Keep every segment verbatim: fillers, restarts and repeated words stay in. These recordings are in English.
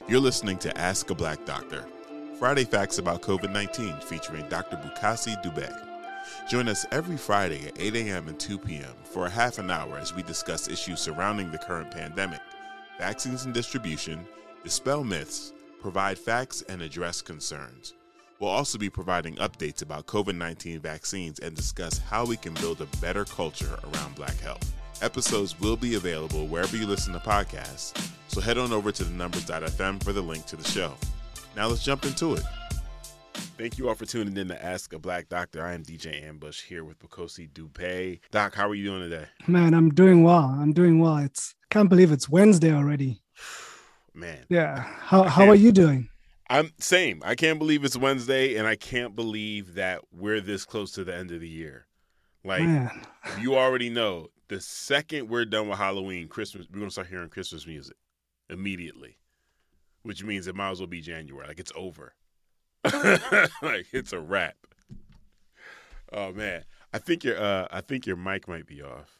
You're listening to Ask a Black Doctor, Friday Facts about COVID nineteen featuring Doctor Bukasi Dube. Join us every Friday at eight a.m. and two p.m. for a half an hour as we discuss issues surrounding the current pandemic, vaccines and distribution, dispel myths, provide facts, and address concerns. We'll also be providing updates about COVID nineteen vaccines and discuss how we can build a better culture around Black health. Episodes will be available wherever you listen to podcasts, so head on over to the numbers dot f m for the link to the show. Now let's jump into it. Thank you all for tuning in to Ask a Black Doctor. I am D J Ambush here with Bukasi Dube. Doc, how are you doing today? Man, I'm doing well. I'm doing well. It's can't believe it's Wednesday already. Man. Yeah. How how are you doing? I'm same. I can't believe it's Wednesday, and I can't believe that we're this close to the end of the year. Like, Man. You already know, the second we're done with Halloween, Christmas, we're going to start hearing Christmas music immediately, which means it might as well be January. Like, it's over. Like, it's a wrap. Oh, man. I think your uh, I think your mic might be off.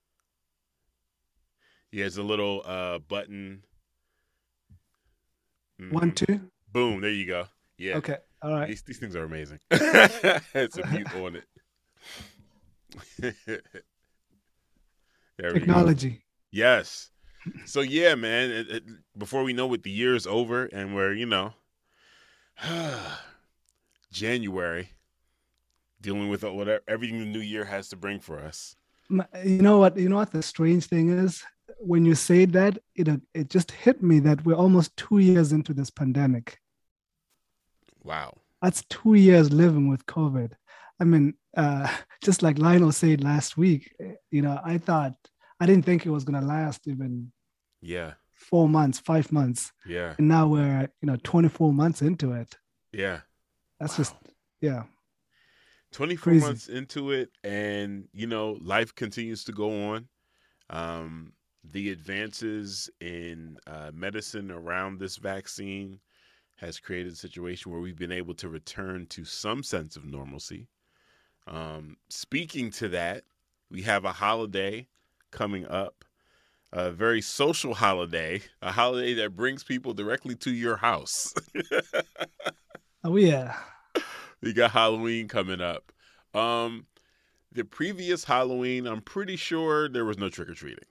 Yeah, it's a little uh, button. Mm-hmm. One, two. Boom, there you go. Yeah. Okay. All right. These, these things are amazing. It's a mute on it. Technology. Yes. So, yeah, man, it, it, before we know it, the year is over and we're, you know, January, dealing with whatever everything the new year has to bring for us. You know what? You know what the strange thing is? When you say that, it it just hit me that we're almost two years into this pandemic. Wow. That's two years living with COVID. I mean, uh, just like Lionel said last week, you know, I thought, I didn't think it was going to last even yeah, four months, five months. Yeah. And now we're, you know, twenty-four months into it. Yeah. That's wow. just, yeah. twenty-four Crazy. Months into it, and, you know, life continues to go on. Um, the advances in uh, medicine around this vaccine has created a situation where we've been able to return to some sense of normalcy. Um, speaking to that, we have a holiday coming up, a very social holiday, a holiday that brings people directly to your house. Oh, yeah. We got Halloween coming up. Um, the previous Halloween, I'm pretty sure there was no trick-or-treating.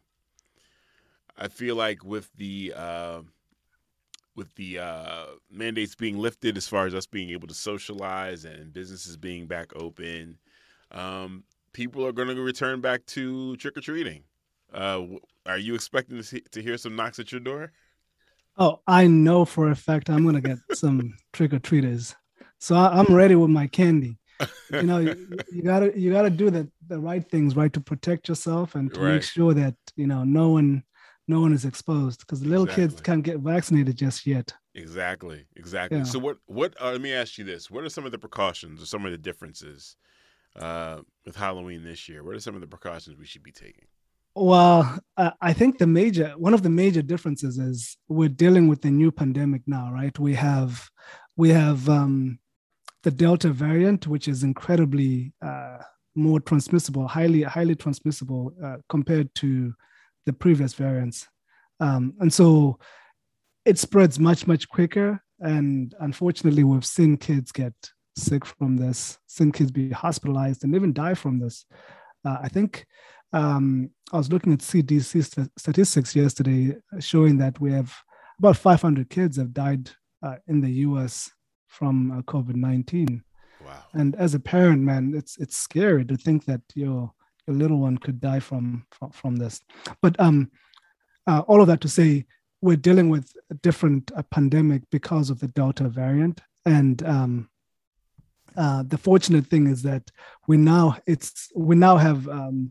I feel like with the uh, with the uh, mandates being lifted as far as us being able to socialize and businesses being back open, um, people are going to return back to trick-or-treating. Uh, are you expecting to, see, to hear some knocks at your door? Oh, I know for a fact I'm going to get some trick-or-treaters. So I, I'm ready with my candy. You know, you, you gotta you gotta do the, the right things, right, to protect yourself and to right. make sure that, you know, no one no one is exposed, because the little exactly. kids can't get vaccinated just yet. Exactly, exactly. Yeah. So what what uh, let me ask you this: what are some of the precautions or some of the differences uh, with Halloween this year? What are some of the precautions we should be taking? Well, uh, I think the major one of the major differences is we're dealing with the new pandemic now, right? We have we have um, the Delta variant, which is incredibly uh, more transmissible, highly highly transmissible uh, compared to the previous variants, um, and so it spreads much much quicker. And unfortunately, we've seen kids get sick from this, seen kids be hospitalized, and even die from this. Uh, I think. Um, I was looking at C D C st- statistics yesterday showing that we have about five hundred kids have died uh, in the U S from uh, COVID nineteen. Wow. And as a parent, man, it's it's scary to think that your your little one could die from from, from this. But um, uh, all of that to say, we're dealing with a different uh, pandemic because of the Delta variant. And um, uh, the fortunate thing is that we now it's we now have um,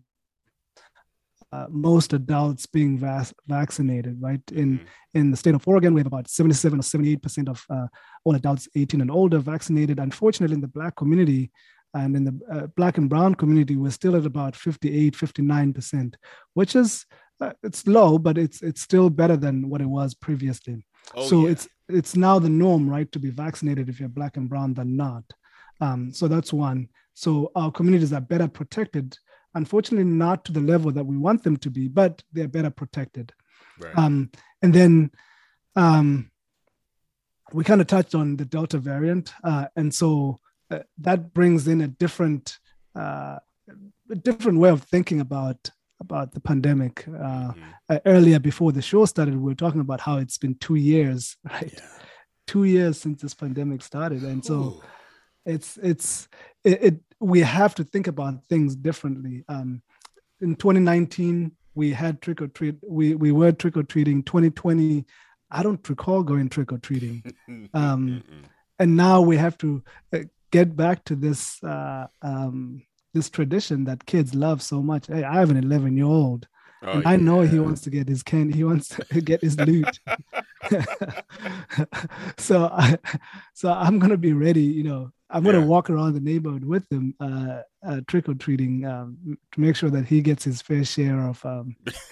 Uh, most adults being vac- vaccinated, right? In mm-hmm. in the state of Oregon, we have about seventy-seven or seventy-eight percent of uh, all adults eighteen and older vaccinated. Unfortunately, in the Black community and in the uh, Black and Brown community, we're still at about fifty-eight, fifty-nine percent, which is, uh, it's low, but it's it's still better than what it was previously. Oh, so yeah. it's it's now the norm, right, to be vaccinated if you're Black and Brown than not. Um, so that's one. So our communities are better protected. Unfortunately, not to the level that we want them to be, but they're better protected. Right. Um, and then um, we kind of touched on the Delta variant, uh, and so uh, that brings in a different, uh, a different way of thinking about about the pandemic. Uh, mm-hmm. uh, earlier, before the show started, we were talking about how it's been two years, right? Yeah. Two years since this pandemic started, and so Ooh. it's it's it, it. We have to think about things differently. Um, in twenty nineteen, we had trick or treat. We we were trick or treating. twenty twenty, I don't recall going trick or treating, um, and now we have to uh, get back to this uh, um, this tradition that kids love so much. Hey, I have an eleven year old, oh, and yeah. I know he wants to get his candy. He wants to get his loot. so, I, so I'm gonna be ready. You know, I'm gonna yeah. walk around the neighborhood with him, uh, uh, trick or treating, um, to make sure that he gets his fair share of um,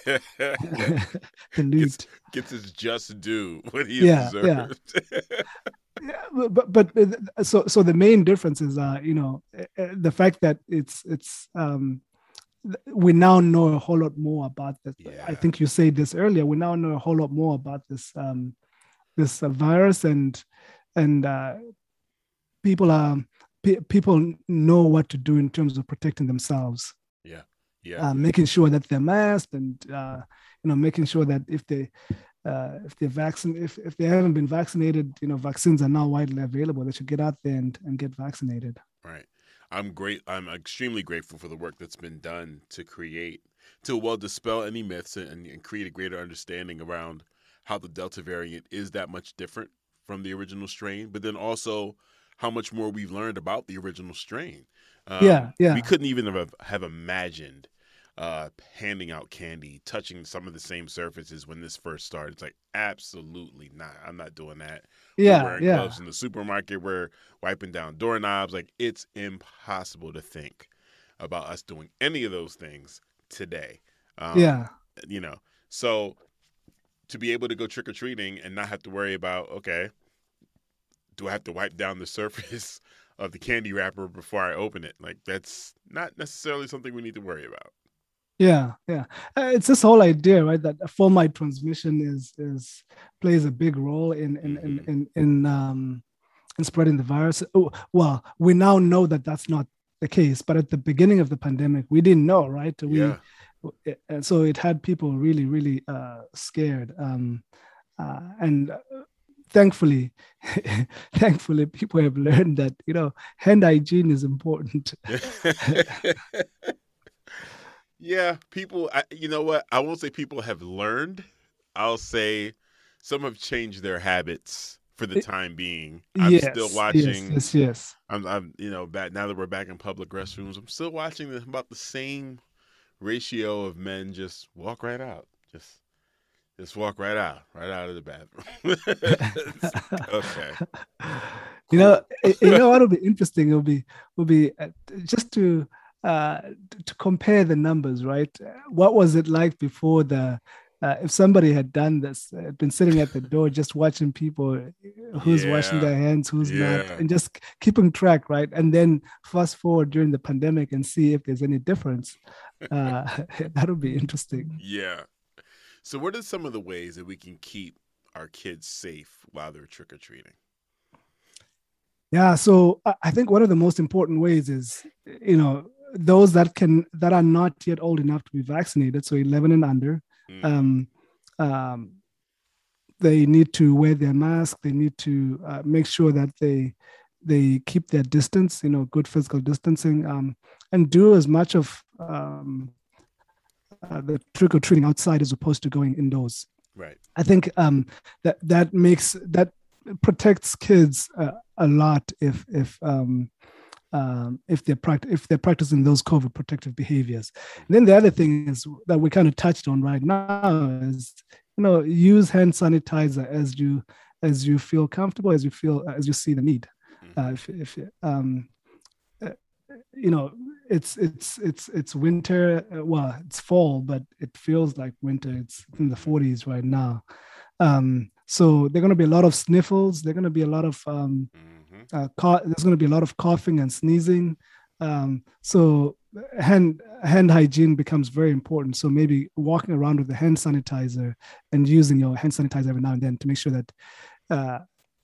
the loot. Gets, gets his just due, what he yeah, deserves. Yeah. yeah, but but so so the main difference is, uh, you know, the fact that it's it's um, we now know a whole lot more about this. Yeah. I think you said this earlier. We now know a whole lot more about this um, this uh, virus, and and uh, people are p- people know what to do in terms of protecting themselves. Yeah, yeah. Uh, making sure that they're masked, and uh, you know, making sure that if they uh, if they're vaccinated, if if they haven't been vaccinated, you know, vaccines are now widely available. They should get out there and, and get vaccinated. Right. I'm great. I'm extremely grateful for the work that's been done to create, to well dispel any myths and, and create a greater understanding around how the Delta variant is that much different from the original strain, but then also how much more we've learned about the original strain. Um, yeah, yeah. We couldn't even have, have imagined uh, handing out candy, touching some of the same surfaces when this first started. It's like, absolutely not. I'm not doing that. Yeah, we're wearing yeah. gloves in the supermarket. We're wiping down doorknobs. Like, it's impossible to think about us doing any of those things today. Um, yeah. You know, so to be able to go trick-or-treating and not have to worry about, okay, do I have to wipe down the surface of the candy wrapper before I open it? Like, that's not necessarily something we need to worry about. Yeah, yeah. Uh, it's this whole idea, right, that fomite transmission is is plays a big role in in mm-hmm. in in, in um in spreading the virus. Oh, well, we now know that that's not the case, but at the beginning of the pandemic, we didn't know, right? We yeah. And so it had people really, really uh, scared, um, uh, and uh, thankfully, thankfully, people have learned that, you know, hand hygiene is important. Yeah, people, I, you know what? I won't say people have learned. I'll say some have changed their habits for the time being. I'm yes, still watching. Yes, yes, yes. I'm, I'm, you know, back now that we're back in public restrooms, I'm still watching the, about the same ratio of men just walk right out. Just, just walk right out, right out of the bathroom. Okay. You know, you know what'll be interesting? It'll be, will be uh, just to. Uh, to compare the numbers, right? What was it like before the, uh, if somebody had done this, had been sitting at the door just watching people, who's yeah. washing their hands, who's yeah. not, and just keeping track, right? And then fast forward during the pandemic and see if there's any difference. Uh, that'll be interesting. Yeah. So what are some of the ways that we can keep our kids safe while they're trick-or-treating? Yeah, so I think one of the most important ways is, you know, those that can that are not yet old enough to be vaccinated, so eleven and under, mm. um, um, they need to wear their mask. They need to uh, make sure that they they keep their distance, you know, good physical distancing, um, and do as much of um, uh, the trick or treating outside as opposed to going indoors. Right. I think um, that that makes that protects kids uh, a lot if if um, Um, if they're pract- if they're practicing those COVID protective behaviors. And then the other thing is that we kind of touched on right now is, you know, use hand sanitizer as you as you feel comfortable, as you feel as you see the need. Uh, if, if um, uh, you know, it's it's it's it's winter. Uh, well, it's fall, but it feels like winter. It's in the forties right now. Um, so there are going to be a lot of sniffles. There are going to be a lot of um, Uh, cough, there's going to be a lot of coughing and sneezing. Um, so hand hand hygiene becomes very important. So maybe walking around with a hand sanitizer and using your hand sanitizer every now and then to make sure that uh,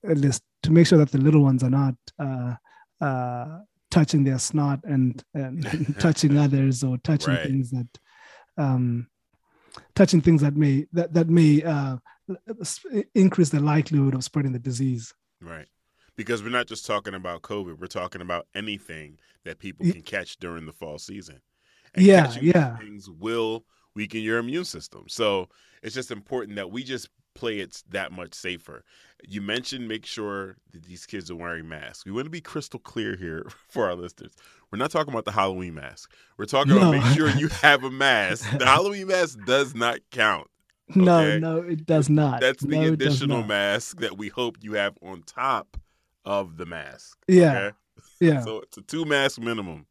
at least to make sure that the little ones are not uh, uh, touching their snot and, and, and touching others or touching Right. things that um, touching things that may that that may uh, increase the likelihood of spreading the disease. Right. Because we're not just talking about COVID, we're talking about anything that people can catch during the fall season. And yeah, catching yeah. these things will weaken your immune system. So it's just important that we just play it that much safer. You mentioned make sure that these kids are wearing masks. We want to be crystal clear here for our listeners. We're not talking about the Halloween mask. We're talking No. about make sure you have a mask. The Halloween mask does not count. No, okay? no, it does not. That's the no, additional mask that we hope you have on top of the mask. Yeah. Okay? Yeah. So it's a two mask minimum.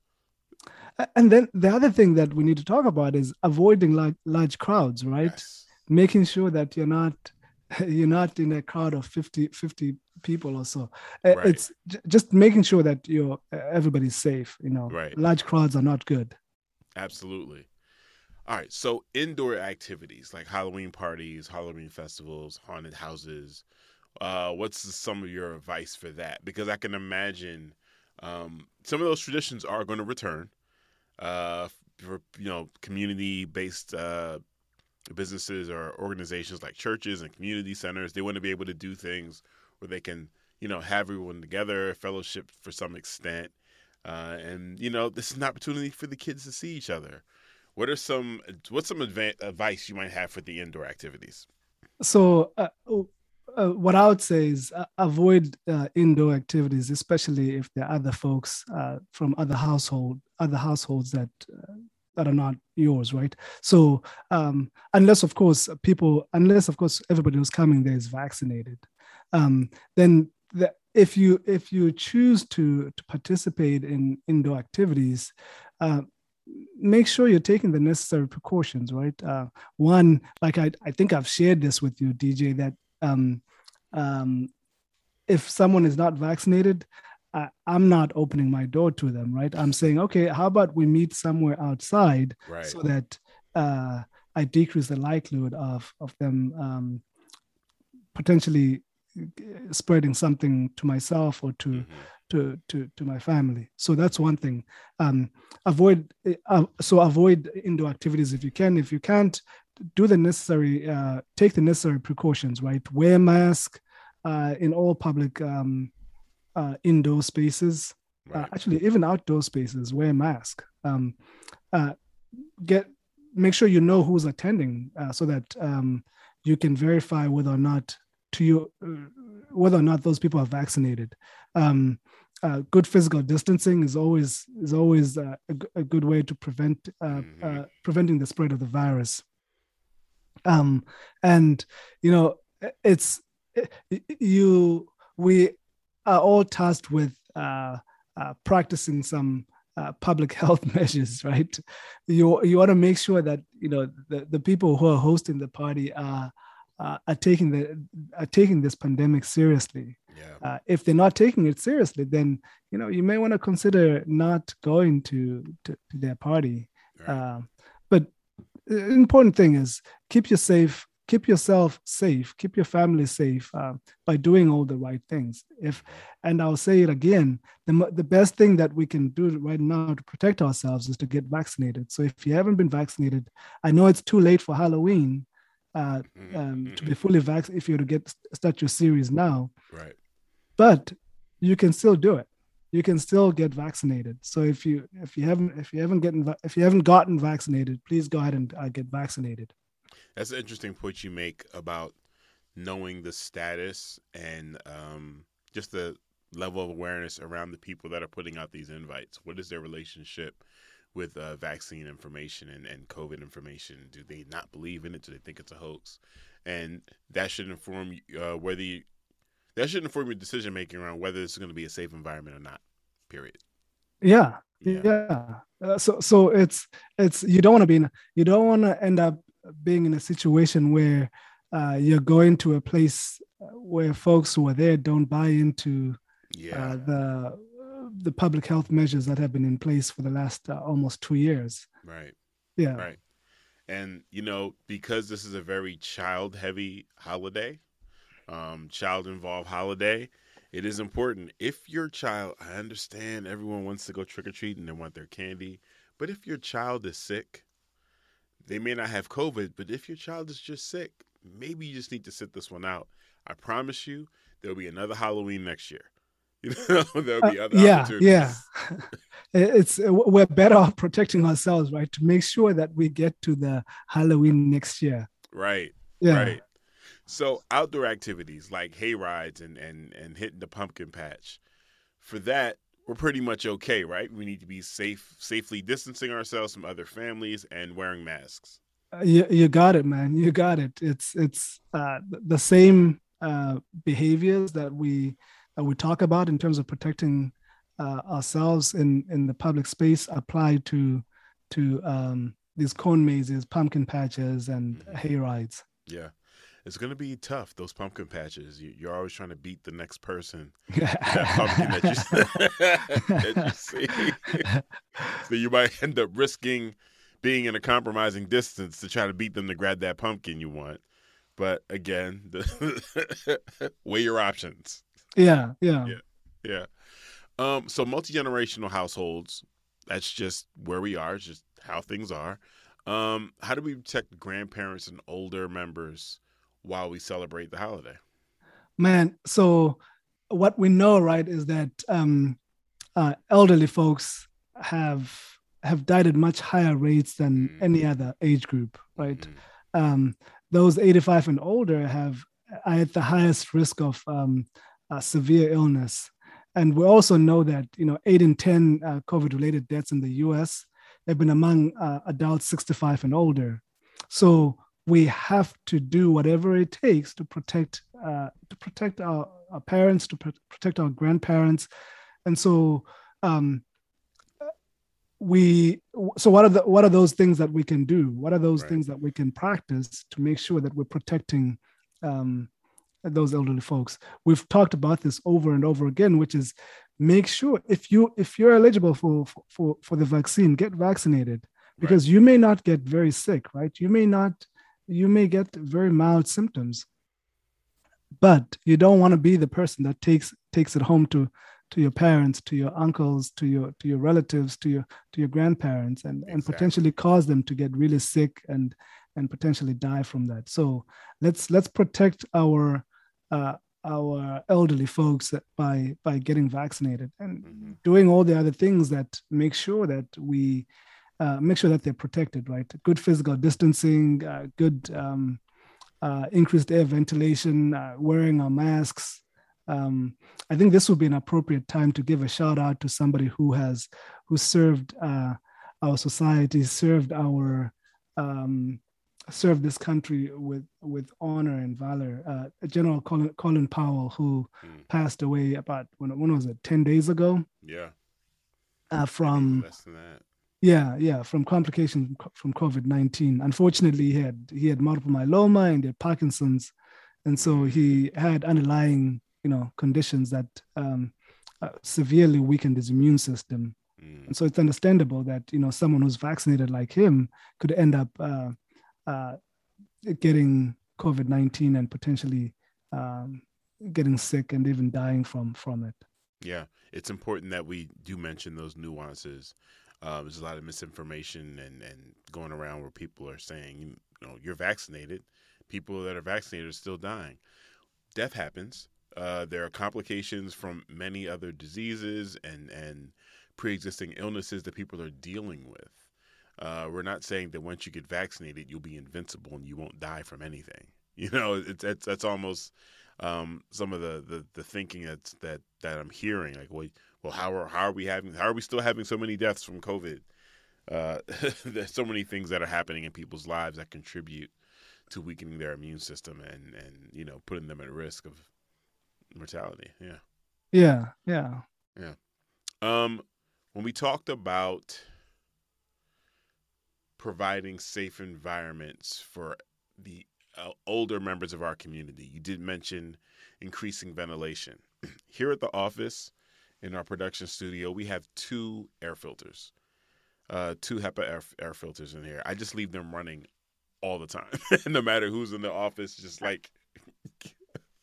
And then the other thing that we need to talk about is avoiding large, large crowds, right? Yes. Making sure that you're not you're not in a crowd of fifty, fifty people or so. Right. It's j- just making sure that you're everybody's safe. You know, right. Large crowds are not good. Absolutely. All right. So indoor activities like Halloween parties, Halloween festivals, haunted houses. Uh, what's some of your advice for that? Because I can imagine um, some of those traditions are going to return. Uh, for you know, community-based uh, businesses or organizations like churches and community centers, they want to be able to do things where they can, you know, have everyone together, fellowship for some extent, uh, and you know, this is an opportunity for the kids to see each other. What are some what's some adva- advice you might have for the indoor activities? So, uh, uh, what I would say is uh, avoid uh, indoor activities, especially if there are other folks uh, from other household, other households that uh, that are not yours, right? So, um, unless of course people, unless of course everybody who's coming there is vaccinated, um, then the, if you if you choose to to participate in indoor activities. Uh, make sure you're taking the necessary precautions, right? Uh, one, like I, I think I've shared this with you, D J, that um, um, if someone is not vaccinated, I, I'm not opening my door to them, right? I'm saying, okay, how about we meet somewhere outside right. so that uh, I decrease the likelihood of, of them um, potentially spreading something to myself or to mm-hmm. to to to my family. So that's one thing. Um, avoid uh, so avoid indoor activities if you can. If you can't, do the necessary. Uh, take the necessary precautions. Right. Wear a mask uh, in all public um, uh, indoor spaces. Right. Uh, actually, even outdoor spaces, wear a mask. Um, uh, get make sure you know who's attending uh, so that um, you can verify whether or not to you uh, whether or not those people are vaccinated. Um, uh, good physical distancing is always is always uh, a, a good way to prevent uh, mm-hmm. uh, preventing the spread of the virus. Um, and you know, it's it, you we are all tasked with uh, uh, practicing some uh, public health measures, right? You you want to make sure that you know the, the people who are hosting the party are uh, are taking the are taking this pandemic seriously. Yeah. Uh, if they're not taking it seriously, then you know you may want to consider not going to to, to their party. Right. Uh, but the important thing is keep you safe, keep yourself safe, keep your family safe uh, by doing all the right things. If and I'll say it again, the the best thing that we can do right now to protect ourselves is to get vaccinated. So if you haven't been vaccinated, I know it's too late for Halloween uh, um, to be fully vaccinated. If you're to get start your series now, right? But you can still do it. You can still get vaccinated. So if you if you haven't if you haven't gotten if you haven't gotten vaccinated, please go ahead and uh, get vaccinated. That's an interesting point you make about knowing the status and um, just the level of awareness around the people that are putting out these invites. What is their relationship with uh, vaccine information and, and COVID information? Do they not believe in it? Do they think it's a hoax? And that should inform uh, whether you, that should inform your decision making around whether this is going to be a safe environment or not. Period. Yeah, yeah. yeah. Uh, so so it's it's you don't want to be in, you don't want to end up being in a situation where uh, you're going to a place where folks who are there don't buy into yeah. uh, the the public health measures that have been in place for the last uh, almost two years. Right. Yeah. Right. And you know, because this is a very child heavy holiday, um, child-involved holiday. It is important. If your child, I understand everyone wants to go trick-or-treating and want their candy, but if your child is sick, they may not have COVID, but if your child is just sick, maybe you just need to sit this one out. I promise you, there'll be another Halloween next year. You know, there'll Uh, be other yeah, yeah. opportunities. It's we're better off protecting ourselves, right? To make sure that we get to the Halloween next year. Right, Yeah. right. So outdoor activities like hay rides and, and, and hitting the pumpkin patch, for that, we're pretty much okay, right? We need to be safe, safely distancing ourselves from other families and wearing masks. Uh, You, you got it, man. You got it. It's it's uh, the same uh, behaviors that we that we talk about in terms of protecting uh, ourselves in in the public space apply to to um, these cone mazes, pumpkin patches, and Hmm. hay rides. Yeah. It's going to be tough, those pumpkin patches. You, you're always trying to beat the next person with that pumpkin that you, that you see. So you might end up risking being in a compromising distance to try to beat them to grab that pumpkin you want. But again, the weigh your options. Yeah, yeah. Yeah. Yeah. Um, so multi generational households, that's just where we are, it's just how things are. Um, how do we protect grandparents and older members while we celebrate the holiday? Man, so what we know, right, is that um, uh, elderly folks have have died at much higher rates than any other age group, right? Mm-hmm. Um, those eighty-five and older have are at the highest risk of um, uh, severe illness, and we also know that you know eight in ten uh, COVID-related deaths in the U S have been among uh, adults sixty-five and older. So we have to do whatever it takes to protect uh, to protect our, our parents, to pr- protect our grandparents, and so um, we. So what are the what are those things that we can do? What are those Right. things that we can practice to make sure that we're protecting um, those elderly folks? We've talked about this over and over again, which is make sure if you if you're eligible for for for the vaccine, get vaccinated Right. because you may not get very sick, right? You may not you may get very mild symptoms, but you don't want to be the person that takes takes it home to to your parents, to your uncles, to your to your relatives, to your to your grandparents, and and Exactly. potentially cause them to get really sick and and potentially die from that. So let's let's protect our uh, our elderly folks by by getting vaccinated and Mm-hmm. doing all the other things that make sure that we uh, make sure that they're protected, right? Good physical distancing, uh, good um, uh, increased air ventilation, uh, wearing our masks. Um, I think this would be an appropriate time to give a shout out to somebody who has who served uh, our society, served our um, served this country with with honor and valor. Uh, General Colin, Colin Powell, who Mm. passed away about when, when was it? Ten days ago, Yeah. uh, Maybe even from less than that. yeah, yeah, from complications from COVID nineteen. Unfortunately, he had he had multiple myeloma and he had Parkinson's, and so Mm. he had underlying you know conditions that um, uh, severely weakened his immune system. Mm. And so it's understandable that you know someone who's vaccinated like him could end up uh, uh, getting COVID nineteen and potentially um, getting sick and even dying from from it. Yeah, it's important that we do mention those nuances. Um, there's a lot of misinformation and, and going around where people are saying, you know, you're vaccinated. People that are vaccinated are still dying. Death happens. Uh, there are complications from many other diseases and, and pre-existing illnesses that people are dealing with. Uh, we're not saying that once you get vaccinated, you'll be invincible and you won't die from anything. You know, it's, it's that's almost um, some of the, the, the thinking that's that that I'm hearing. Like, well, well, how are how are we having how are we still having so many deaths from COVID? Uh, there's so many things that are happening in people's lives that contribute to weakening their immune system and and you know putting them at risk of mortality. Yeah, Yeah, yeah. yeah. Um, when we talked about providing safe environments for the uh, older members of our community. You did mention increasing ventilation. Here at the office, in our production studio, we have two air filters, uh, two HEPA air, air filters in here. I just leave them running all the time, no matter who's in the office. Just like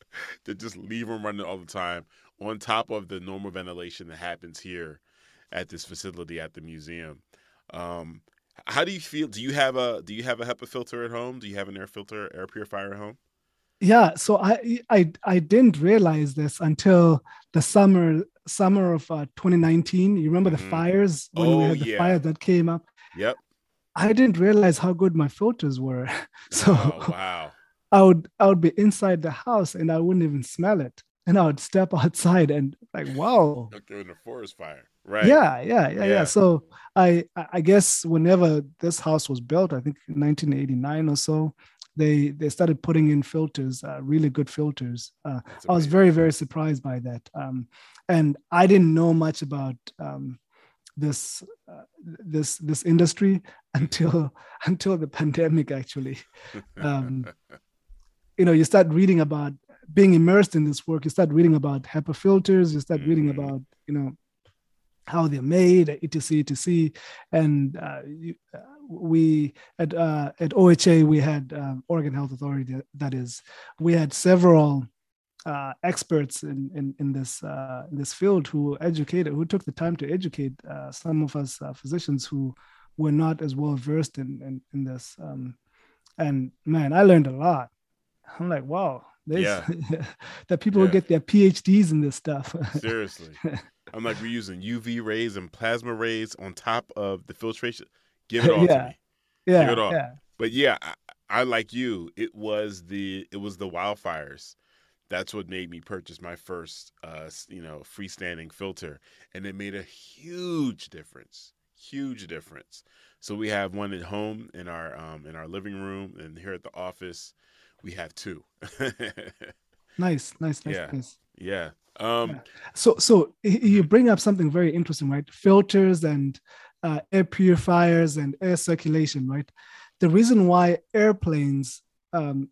to just leave them running all the time on top of the normal ventilation that happens here at this facility at the museum. Um, how do you feel? Do you have a do you have a HEPA filter at home? Do you have an air filter, air purifier at home? Yeah, so I I I didn't realize this until the summer summer of uh, twenty nineteen. You remember the Mm-hmm. fires when we Oh had the yeah. fire that came up? Yep. I didn't realize how good my filters were. So Oh wow. I would I would be inside the house and I wouldn't even smell it. And I would step outside and like, wow. Like they're in a forest fire. Right. Yeah, yeah, yeah, yeah. Yeah. So I I guess whenever this house was built, I think in nineteen eighty-nine or so, they they started putting in filters, uh, really good filters. Uh, That's I was amazing. very very surprised by that, um, and I didn't know much about um, this uh, this this industry until until the pandemic actually. Um, you know, you start reading about being immersed in this work. You start reading about HEPA filters. You start reading hmm about you know how they're made, et cetera, et cetera. And uh, you, uh, we at uh, at O H A we had um, Oregon Health Authority. That is, we had several uh, experts in in, in this uh, in this field who educated, who took the time to educate uh, some of us uh, physicians who were not as well versed in in, in this. Um, and man, I learned a lot. I'm like, wow, there's Yeah. that people who Yeah. get their PhDs in this stuff. Seriously. I'm like, we're using U V rays and plasma rays on top of the filtration. Give it all to Yeah, me. Give it yeah, all. yeah. But yeah, I, I like you. It was the it was the wildfires. That's what made me purchase my first, uh, s- you know, freestanding filter, and it made a huge difference. Huge difference. So we have one at home in our um, in our living room, and here at the office, we have two. Nice, nice, nice, Yeah, nice. yeah. Um, Yeah. So, so y- you mhm, bring up something very interesting, right? Filters and uh, air purifiers and air circulation, right? The reason why airplanes um,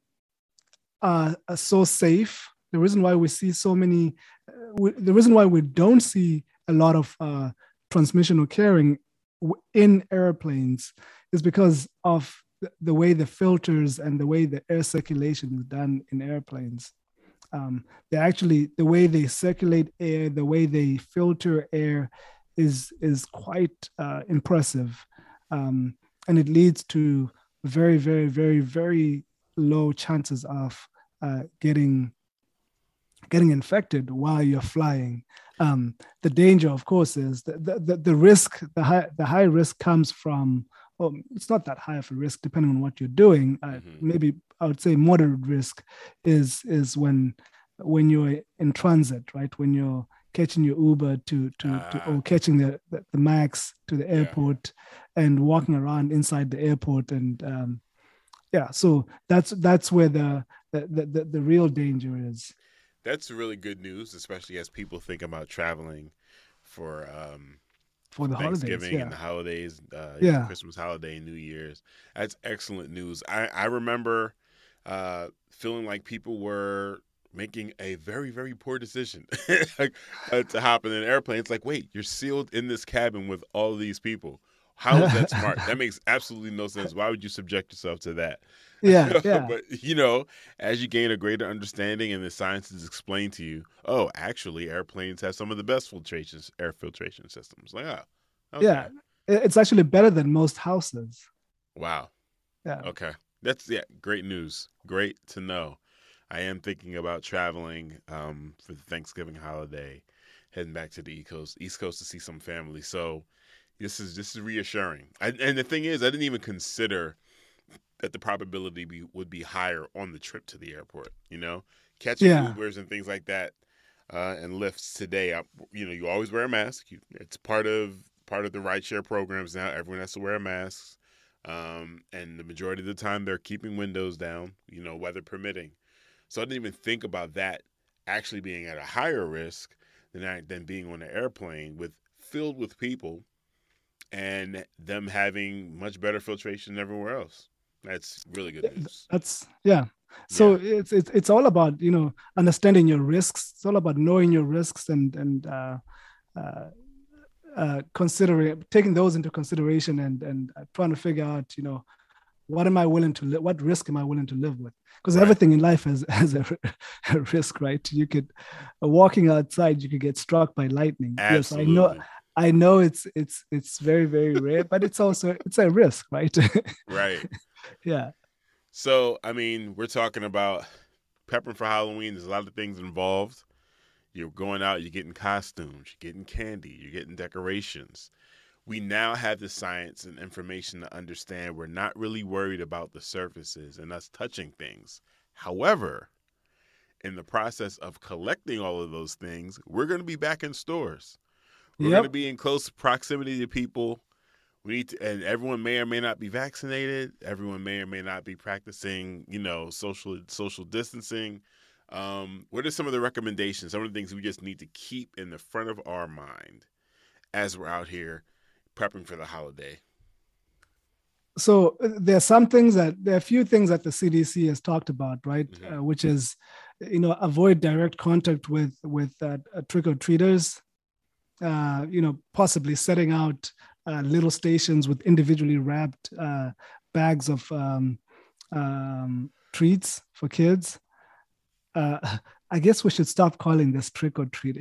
are, are so safe, the reason why we see so many, uh, we, the reason why we don't see a lot of uh, transmission occurring w- in airplanes is because of the, the way the filters and the way the air circulation is done in airplanes. Um, they actually, the way they circulate air, the way they filter air is is quite uh, impressive, um, and it leads to very very very very low chances of uh, getting getting infected while you're flying. Um, the danger, of course, is the, the, the, the risk, the high, the high risk comes from, well, it's not that high of a risk depending on what you're doing. Uh, mhm, maybe I would say moderate risk is is when when you're in transit, right? When you're catching your Uber to to to ah, or catching the the, the Max to the yeah. airport and walking around inside the airport and um, yeah, so that's that's where the the, the the real danger is That's really good news, especially as people think about traveling for um, for the holidays. Thanksgiving and Yeah, the holidays, uh, you know, yeah. Christmas holiday, New Year's. That's excellent news. I, I remember uh, feeling like people were making a very, very poor decision like, uh, to hop in an airplane. It's like, wait, you're sealed in this cabin with all these people. How is that smart? That makes absolutely no sense. Why would you subject yourself to that? Yeah, yeah, But, you know, as you gain a greater understanding and the science is explained to you, oh, actually, airplanes have some of the best filtration, air filtration systems. Like, oh, okay. yeah. It's actually better than most houses. Wow. Yeah, Okay. That's, yeah, great news. Great to know. I am thinking about traveling um, for the Thanksgiving holiday, heading back to the East Coast, East Coast to see some family. So this is this is reassuring. I, and the thing is, I didn't even consider that the probability be, would be higher on the trip to the airport. You know, catching yeah, Ubers and things like that, uh, and lifts today. I, you know, you always wear a mask. You, it's part of part of the rideshare programs now. Everyone has to wear a mask, um, and the majority of the time they're keeping windows down. You know, weather permitting. So I didn't even think about that actually being at a higher risk than I, than being on an airplane with filled with people and them having much better filtration than everywhere else. That's really good news. that's yeah. So Yeah. it's it's it's all about you know understanding your risks. It's all about knowing your risks and and uh, uh, uh, considering taking those into consideration and and uh, trying to figure out you know what am I willing to live? What risk am I willing to live with? Because Right. everything in life has, has a, a risk, right? You could, uh, walking outside, you could get struck by lightning. Yes, I know. Absolutely. I know it's it's it's very, very rare, but it's also it's a risk, right? Right. Yeah. So, I mean, we're talking about prepping for Halloween. There's a lot of things involved. You're going out, you're getting costumes, you're getting candy, you're getting decorations. We now have the science and information to understand we're not really worried about the surfaces and us touching things. However, in the process of collecting all of those things, we're going to be back in stores. We're Yep. going to be in close proximity to people. We need to, and everyone may or may not be vaccinated. Everyone may or may not be practicing, you know, social social distancing. Um, what are some of the recommendations? Some of the things we just need to keep in the front of our mind as we're out here prepping for the holiday? So uh, there are some things that there are a few things that the C D C has talked about, right? Mhm. Uh, which is, you know, avoid direct contact with with uh, uh, trick or treaters. Uh, you know, possibly setting out uh, little stations with individually wrapped uh, bags of um, um, treats for kids. Uh, I guess we should stop calling this trick or treating.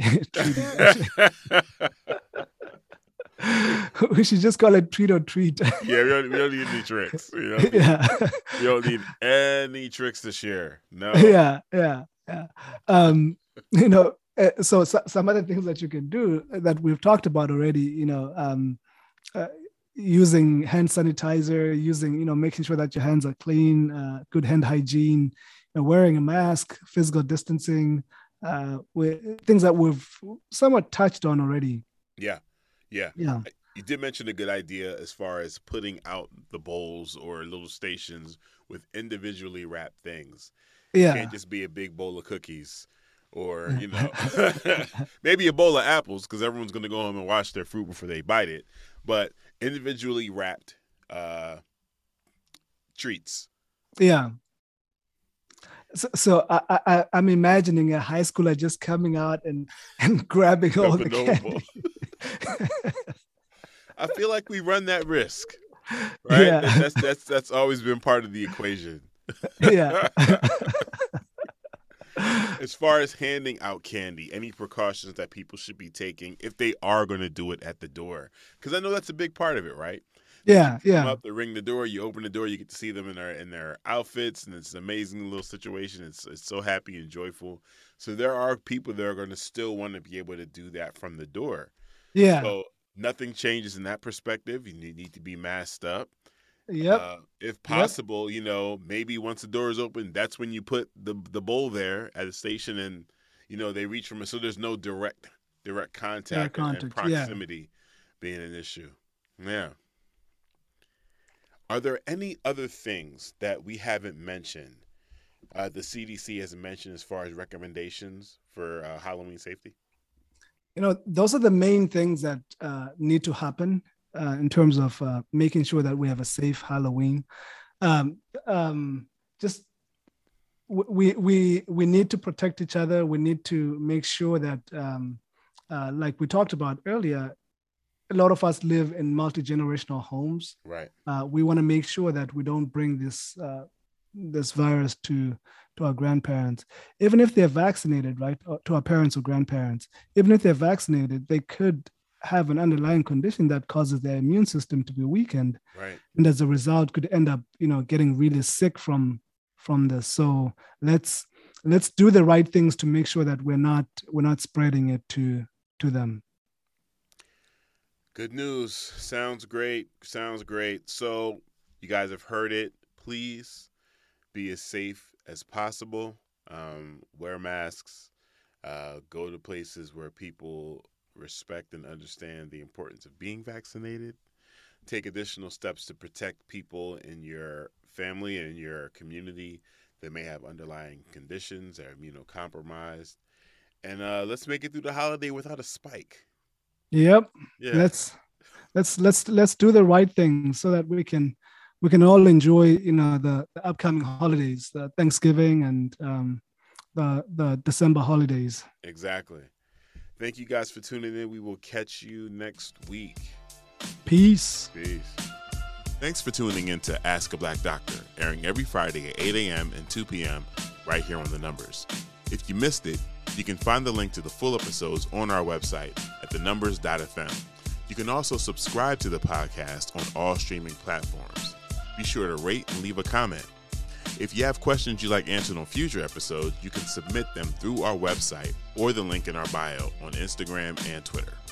We should just call it treat or treat. Yeah, we don't, we don't need any tricks. We don't need, Yeah. we don't need any tricks to share. No. Yeah, yeah, yeah. Um, you know, uh, so, so some other things that you can do that we've talked about already, you know, um, uh, using hand sanitizer, using, you know, making sure that your hands are clean, uh, good hand hygiene, you know, wearing a mask, physical distancing, uh, with things that we've somewhat touched on already. Yeah. Yeah. Yeah. You did mention a good idea as far as putting out the bowls or little stations with individually wrapped things. Yeah. It can't just be a big bowl of cookies or, you know, maybe a bowl of apples because everyone's going to go home and wash their fruit before they bite it. But individually wrapped uh, treats. Yeah. So, so I, I, I'm imagining a high schooler just coming out and, and grabbing all the candy. I feel like we run that risk, right? Yeah. That's that's that's always been part of the equation. Yeah. As far as handing out candy, any precautions that people should be taking if they are going to do it at the door? Because I know that's a big part of it, right? Yeah, you yeah. Come up, they ring the door, you open the door, you get to see them in their in their outfits, and it's an amazing little situation. It's it's so happy and joyful. So there are people that are going to still want to be able to do that from the door. Yeah. So nothing changes in that perspective. You need to be masked up. Yep. Uh, if possible, yep. you know, maybe once the door is open, that's when you put the the bowl there at a station, and you know they reach from it, so there's no direct direct contact, direct contact and proximity yeah. being an issue. Yeah. Are there any other things that we haven't mentioned? Uh, the C D C has mentioned as far as recommendations for uh, Halloween safety. You know, those are the main things that uh, need to happen. Uh, in terms of uh, making sure that we have a safe Halloween. Um, um, just we we we need to protect each other. We need to make sure that, um, uh, like we talked about earlier, a lot of us live in multi-generational homes. Right. Uh, we want to make sure that we don't bring this uh, this virus to to our grandparents, even if they're vaccinated, right? Or to our parents or grandparents, even if they're vaccinated, they could have an underlying condition that causes their immune system to be weakened, right? And as a result, could end up, you know, getting really sick from from this. So let's let's do the right things to make sure that we're not we're not spreading it to to them. Good news. Sounds great. Sounds great. So you guys have heard it. Please be as safe as possible. Um, wear masks. Uh, go to places where people respect and understand the importance of being vaccinated. Take additional steps to protect people in your family and your community that may have underlying conditions or immunocompromised. And uh, let's make it through the holiday without a spike. Yep. Yeah. Let's let's let's let's do the right thing so that we can we can all enjoy, you know, the, the upcoming holidays, the Thanksgiving and um, the the December holidays. Exactly. Thank you guys for tuning in. We will catch you next week. Peace. Peace. Thanks for tuning in to Ask a Black Doctor, airing every Friday at eight a.m. and two p.m. right here on The Numbers. If you missed it, you can find the link to the full episodes on our website at the numbers dot f m. You can also subscribe to the podcast on all streaming platforms. Be sure to rate and leave a comment. If you have questions you'd like answered on future episodes, you can submit them through our website or the link in our bio on Instagram and Twitter.